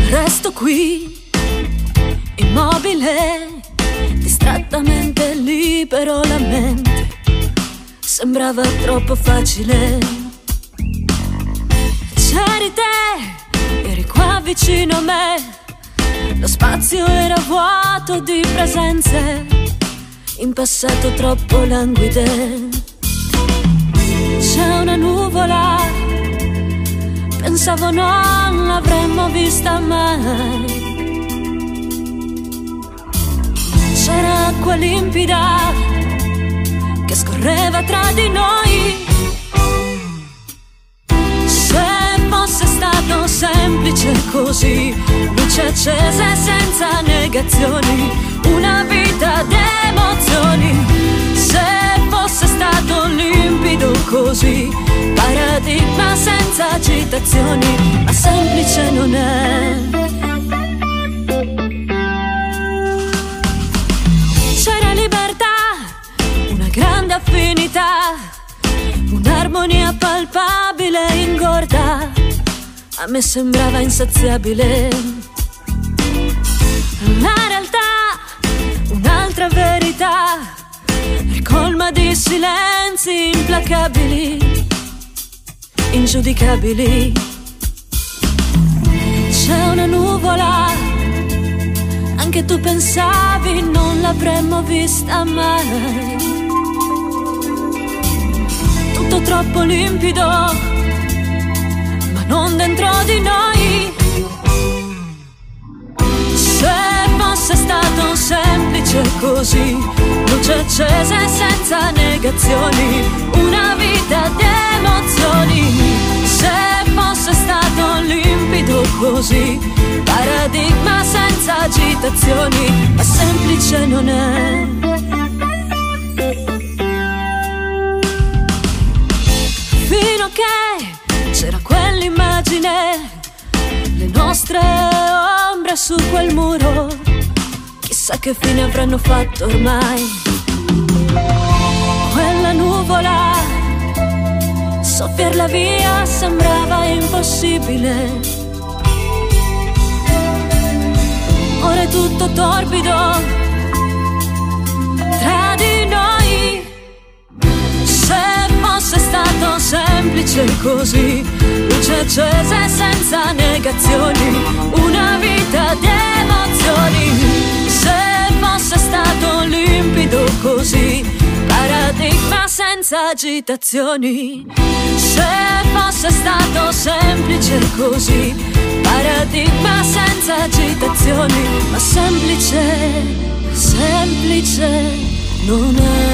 Resto qui, immobile, distrattamente libero la mente. Sembrava troppo facile. C'eri te, eri qua vicino a me. Lo spazio era vuoto di presenze, in passato troppo languide. C'è una nuvola, pensavo non l'avremmo vista mai. C'era acqua limpida che scorreva tra di noi. Se fosse stato semplice così, luce accesa e senza negazioni, una vita d'emozioni. Se fosse stato limpido così, paradigma senza agitazioni, ma semplice non è. C'era libertà, una grande affinità, un'armonia palpabile ingorda, a me sembrava insaziabile. La realtà, un'altra verità, ricolma di silenzi implacabili, ingiudicabili. C'è una nuvola, anche tu pensavi non l'avremmo vista mai. Tutto troppo limpido, ma non dentro di noi. Se fosse stato semplice così, luce accesa e senza negazioni, una vita di emozioni. Se fosse stato limpido così, paradigma senza agitazioni, ma semplice non è. Fino a che c'era quell'immagine, le nostre ombre su quel muro, chissà che fine avranno fatto ormai. Quella nuvola, soffiarla via sembrava impossibile. Ora è tutto torbido tra di noi. Se fosse stato semplice così, luce accesa e senza negazioni, una vita di emozioni. Se fosse stato limpido così, paradigma senza agitazioni. Se fosse stato semplice così, paradigma senza agitazioni, ma semplice, semplice non è.